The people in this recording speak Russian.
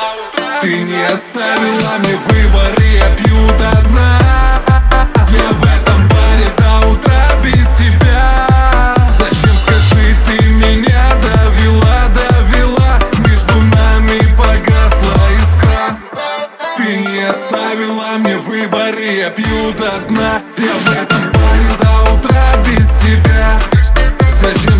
Ты не оставила мне выбор, и я пью до дна. Я в этом баре до утра без тебя. Зачем, скажи, ты меня довела? Между нами погасла искра. Ты не оставила мне выбор, и я пью до дна. Я в этом баре до утра без тебя. Зачем,